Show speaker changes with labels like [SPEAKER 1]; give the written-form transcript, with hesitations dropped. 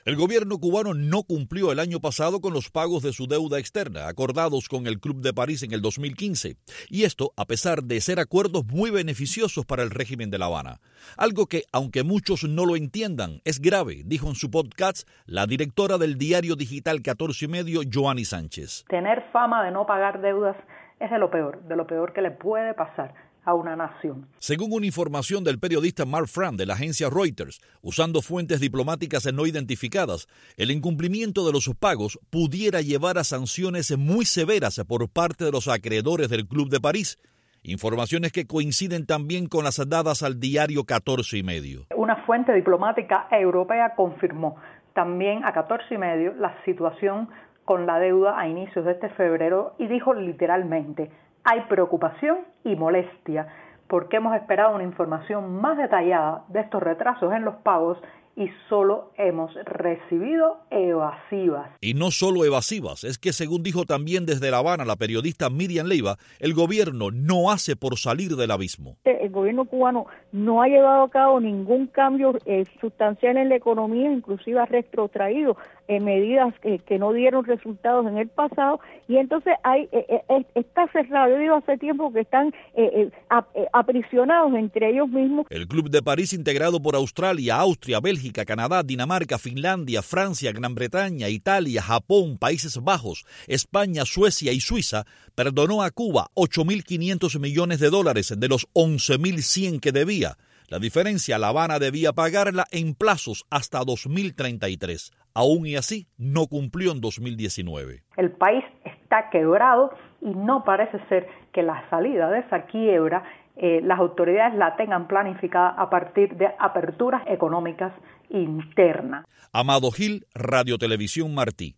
[SPEAKER 1] El gobierno cubano no cumplió el año pasado con los pagos de su deuda externa, acordados con el Club de París en el 2015. Y esto a pesar de ser acuerdos muy beneficiosos para el régimen de La Habana. Algo que, aunque muchos no lo entiendan, es grave, dijo en su podcast la directora del diario digital 14 y medio, Joanny Sánchez.
[SPEAKER 2] Tener fama de no pagar deudas es de lo peor que le puede pasar a una nación.
[SPEAKER 1] Según una información del periodista Mark Frank de la agencia Reuters, usando fuentes diplomáticas no identificadas, el incumplimiento de los pagos pudiera llevar a sanciones muy severas por parte de los acreedores del Club de París. Informaciones que coinciden también con las dadas al diario 14 y medio.
[SPEAKER 2] Una fuente diplomática europea confirmó también a 14 y medio la situación con la deuda a inicios de este febrero y dijo literalmente: hay preocupación y molestia porque hemos esperado una información más detallada de estos retrasos en los pagos y solo hemos recibido evasivas.
[SPEAKER 1] Y no solo evasivas, es que según dijo también desde La Habana la periodista Miriam Leiva, el gobierno no hace por salir del abismo.
[SPEAKER 3] El gobierno cubano no ha llevado a cabo ningún cambio sustancial en la economía, inclusive ha retrotraído medidas que no dieron resultados en el pasado, y entonces está cerrado. Yo digo hace tiempo que están aprisionados entre ellos mismos.
[SPEAKER 1] El Club de París, integrado por Australia, Austria, Bélgica, Canadá, Dinamarca, Finlandia, Francia, Gran Bretaña, Italia, Japón, Países Bajos, España, Suecia y Suiza, perdonó a Cuba $8.500 millones de los 11.100 que debía. La diferencia, La Habana debía pagarla en plazos hasta 2033. Aún y así, no cumplió en 2019.
[SPEAKER 2] El país está quebrado y no parece ser que la salida de esa quiebra las autoridades la tengan planificada a partir de aperturas económicas internas.
[SPEAKER 1] Amado Gil, Radio Televisión Martí.